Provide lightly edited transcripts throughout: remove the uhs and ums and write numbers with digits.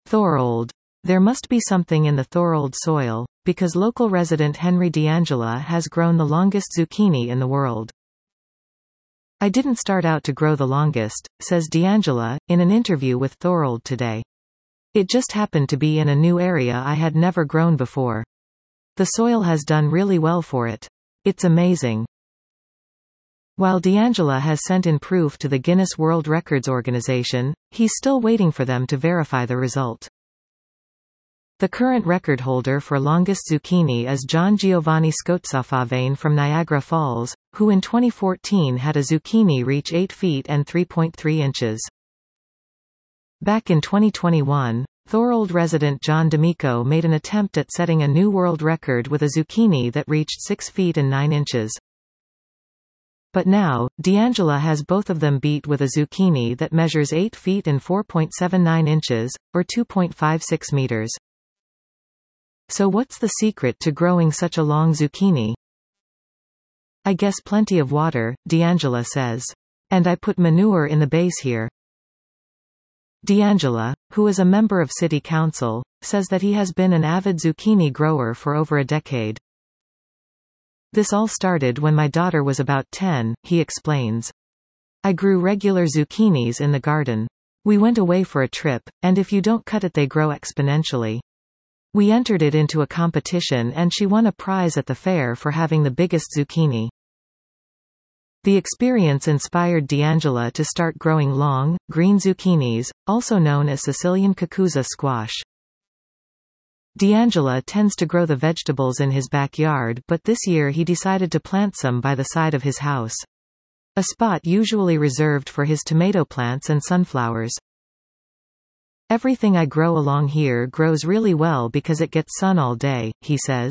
Thorold. There must be something in the Thorold soil, because local resident Henry D'Angela has grown the longest zucchini in the world. I didn't start out to grow the longest, says D'Angela, in an interview with Thorold today. It just happened to be in a new area I had never grown before. The soil has done really well for it. It's amazing. While D'Angela has sent in proof to the Guinness World Records organization, he's still waiting for them to verify the result. The current record holder for longest zucchini is John Giovanni Scozzafavane from Niagara Falls, who in 2014 had a zucchini reach 8 feet and 3.3 inches. Back in 2021, Thorold resident John D'Amico made an attempt at setting a new world record with a zucchini that reached 6 feet and 9 inches. But now, D'Angela has both of them beat with a zucchini that measures 8 feet and 4.79 inches, or 2.56 meters. So what's the secret to growing such a long zucchini? I guess plenty of water, D'Angela says. And I put manure in the base here. D'Angela, who is a member of City Council, says that he has been an avid zucchini grower for over a decade. This all started when my daughter was about 10, he explains. I grew regular zucchinis in the garden. We went away for a trip, and if you don't cut it they grow exponentially. We entered it into a competition and she won a prize at the fair for having the biggest zucchini. The experience inspired D'Angela to start growing long, green zucchinis, also known as Sicilian cucuzza squash. D'Angela tends to grow the vegetables in his backyard, but this year he decided to plant some by the side of his house. A spot usually reserved for his tomato plants and sunflowers. Everything I grow along here grows really well because it gets sun all day, he says.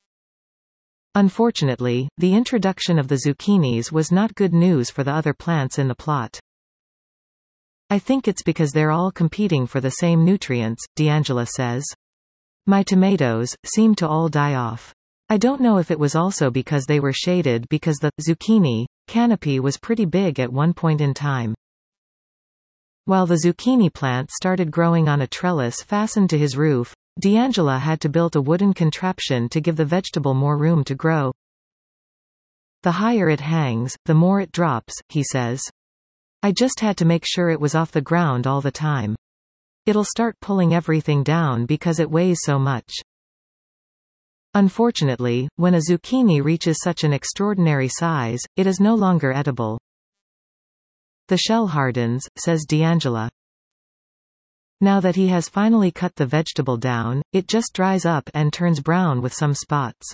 Unfortunately, the introduction of the zucchinis was not good news for the other plants in the plot. I think it's because they're all competing for the same nutrients, D'Angela says. My tomatoes seem to all die off. I don't know if it was also because they were shaded because the zucchini canopy was pretty big at one point in time. While the zucchini plant started growing on a trellis fastened to his roof, D'Angela had to build a wooden contraption to give the vegetable more room to grow. The higher it hangs, the more it drops, he says. I just had to make sure it was off the ground all the time. It'll start pulling everything down because it weighs so much. Unfortunately, when a zucchini reaches such an extraordinary size, it is no longer edible. The shell hardens, says D'Angela. Now that he has finally cut the vegetable down, it just dries up and turns brown with some spots.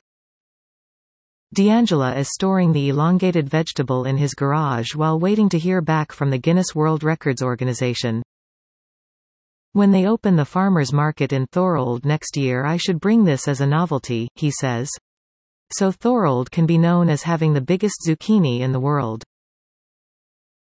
D'Angela is storing the elongated vegetable in his garage while waiting to hear back from the Guinness World Records organization. When they open the farmers' market in Thorold next year I should bring this as a novelty, he says. So Thorold can be known as having the biggest zucchini in the world.